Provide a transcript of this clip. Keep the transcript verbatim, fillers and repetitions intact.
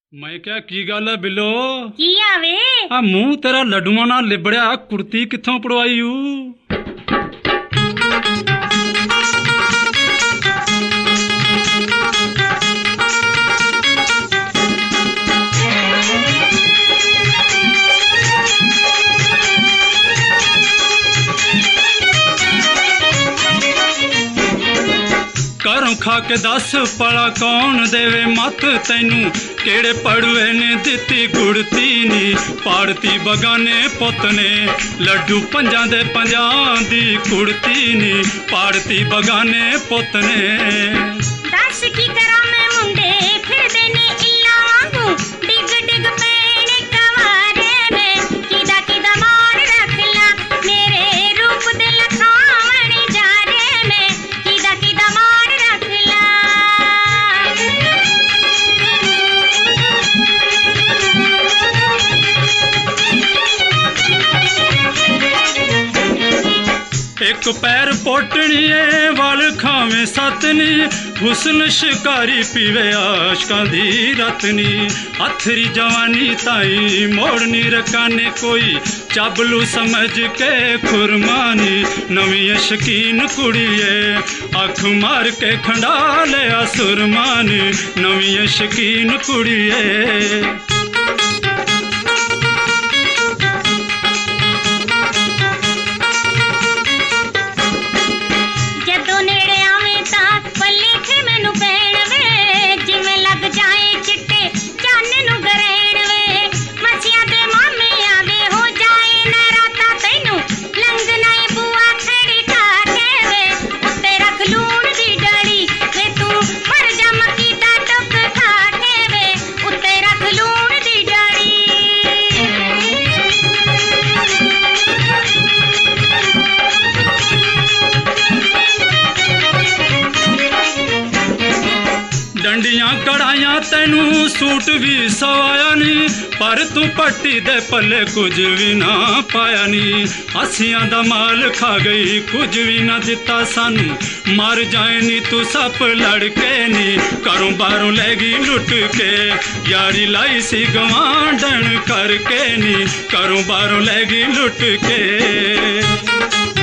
मैं क्या की गल है बिलो की आवे आ मुंह तेरा लड्डुआ नाल लिबड़िया कुर्ती कित्थों पड़वाई यू घरों खा के दस पला कौन देवे मत तैनू केड़े पड़ुए ने दिती गुड़ती नी पाड़ती बगाने पुत ने लड्डू पंजा दे पंजां दी कुड़ती नी पाड़ती बगाने पुत ने दस की करा मैं मुंडे फिर देने इल्ला वांगू डिग डिग पैने कवारे में किदा किदा मार रखला मेरे रूप दे लखावण जारे में किदा किदा मार रखला एक पैर पोटनी है वाल खावे सतनी हुस्न शिकारी पीवे आशकां दी रतनी हथरी जवानी ताई मोड़नी रकाने कोई चाबलू समझ के खुरमानी नवी शकीन कुड़िए अख मार के खंडा लिया सुरमानी नवी शकीन कुड़िए डंडियां कड़ाइयां तेनू सूट भी सवाया नी पर तू पट्टी दे पल्ले कुछ भी ना पाया नी हसियां दा माल खा गई कुछ भी ना दिता सानू मर जाए नी तू सप लड़के नी घरों बाहरों लैगी लुट के यारी लाई सी गवांढण करके नी घरों बाहरों लैगी लुट के।